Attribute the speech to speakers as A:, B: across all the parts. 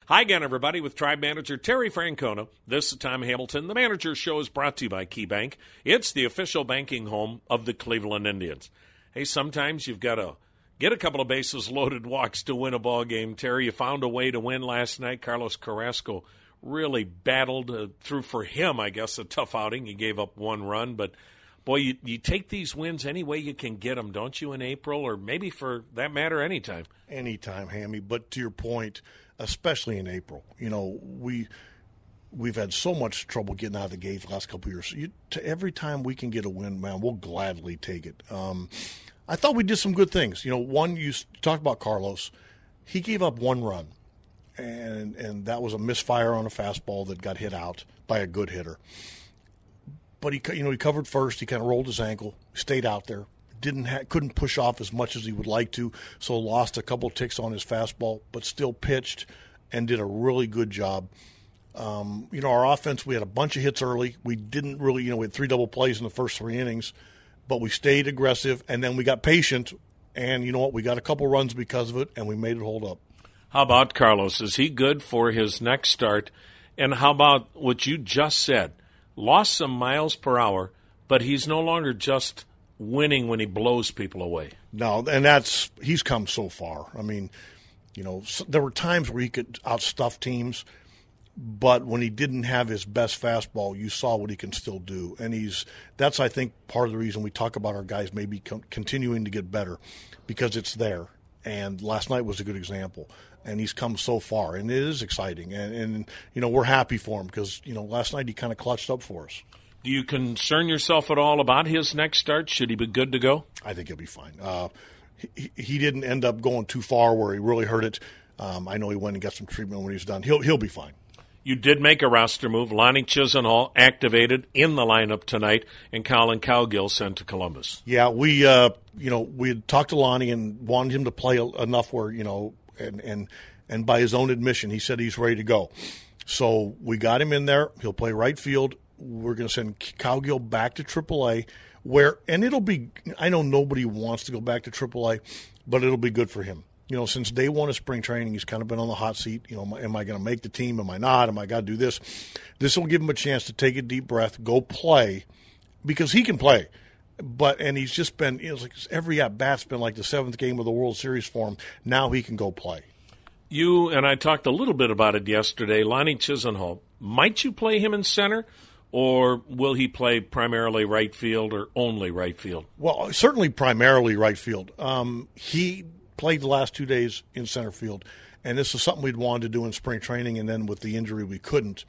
A: Hi again, everybody, with Tribe Manager Terry Francona. This is Tom Hamilton. The Manager Show is brought to you by KeyBank. It's the official banking home of the Cleveland Indians. Hey, sometimes you've got to get a couple of bases-loaded walks to win a ball game. Terry, you found a way to win last night. Carlos Carrasco really battled through, for him, I guess, a tough outing. He gave up one run, but boy, you take these wins any way you can get them, don't you, in April, or maybe for that matter anytime?
B: Anytime, Hammy. But to your point, especially in April, we've had so much trouble getting out of the gate the last couple of years. Every time we can get a win, man, we'll gladly take it. I thought we did some good things. One, you talked about Carlos. He gave up one run, and that was a misfire on a fastball that got hit out by a good hitter. But he covered first. He kind of rolled his ankle, stayed out there. Couldn't push off as much as he would like to, so lost a couple ticks on his fastball, but still pitched and did a really good job. Our offense, we had a bunch of hits early. We didn't really, we had 3 double plays in the first 3 innings, but we stayed aggressive, and then we got patient, and you know what? We got a couple runs because of it, and we made it hold up.
A: How about Carlos? Is he good for his next start? And how about what you just said? Lost some miles per hour, but he's no longer just winning when he blows people away.
B: No, and he's come so far. I mean, there were times where he could outstuff teams, but when he didn't have his best fastball, you saw what he can still do. And that's, I think, part of the reason we talk about our guys maybe continuing to get better, because it's there. And last night was a good example. And he's come so far, and it is exciting. And we're happy for him because, last night he kind of clutched up for us.
A: Do you concern yourself at all about his next start? Should he be good to go?
B: I think he'll be fine. He didn't end up going too far where he really hurt it. I know he went and got some treatment when he's done. He'll be fine.
A: You did make a roster move. Lonnie Chisenhall activated in the lineup tonight, and Colin Cowgill sent to Columbus.
B: Yeah, we had talked to Lonnie and wanted him to play enough where, and by his own admission, he said he's ready to go. So we got him in there. He'll play right field. We're going to send Cowgill back to AAA, and it'll be – I know nobody wants to go back to AAA, but it'll be good for him. Since day one of spring training, he's kind of been on the hot seat. Am I going to make the team? Am I not? Am I got to do this? This will give him a chance to take a deep breath, go play, because he can play. And he's just been like every at-bat's been like the 7th game of the World Series for him. Now he can go play.
A: You and I talked a little bit about it yesterday. Lonnie Chisenhall, might you play him in center? Or will he play primarily right field or only right field?
B: Well, certainly primarily right field. He played the last 2 days in center field, and this is something we'd wanted to do in spring training, and then with the injury we couldn't.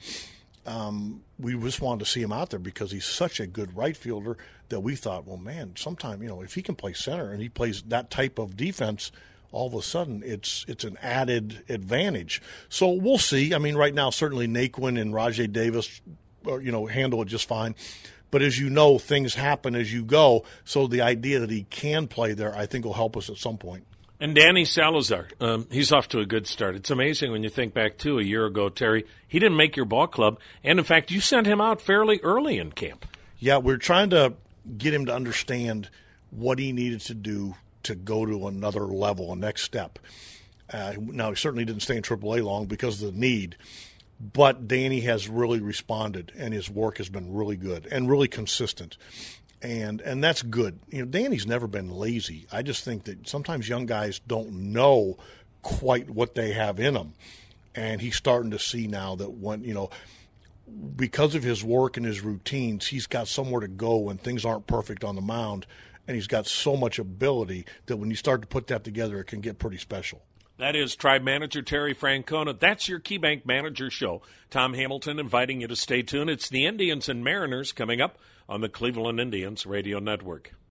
B: We just wanted to see him out there because he's such a good right fielder that we thought, well, man, sometime, if he can play center and he plays that type of defense, all of a sudden it's an added advantage. So we'll see. I mean, right now, certainly Naquin and Rajay Davis handle it just fine. But as you know, things happen as you go. So the idea that he can play there, I think, will help us at some point.
A: And Danny Salazar, he's off to a good start. It's amazing when you think back to a year ago, Terry. He didn't make your ball club. And, in fact, you sent him out fairly early in camp.
B: Yeah, we're trying to get him to understand what he needed to do to go to another level, a next step. Now, he certainly didn't stay in AAA long because of the need. But Danny has really responded, and his work has been really good and really consistent. And that's good. Danny's never been lazy. I just think that sometimes young guys don't know quite what they have in them. And he's starting to see now that when, because of his work and his routines, he's got somewhere to go when things aren't perfect on the mound. And he's got so much ability that when you start to put that together, it can get pretty special.
A: That is Tribe Manager Terry Francona. That's your KeyBank Manager Show. Tom Hamilton inviting you to stay tuned. It's the Indians and Mariners coming up on the Cleveland Indians Radio Network.